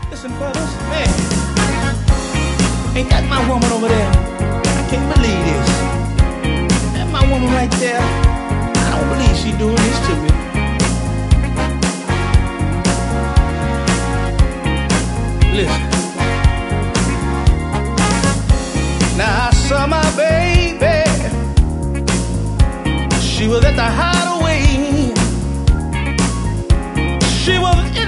Listen, fellas, man, ain't that my woman over there? I can't believe this. That my woman right there. I don't believe she doing this to me. Listen. Now I saw my baby. She was at the hideaway. She was in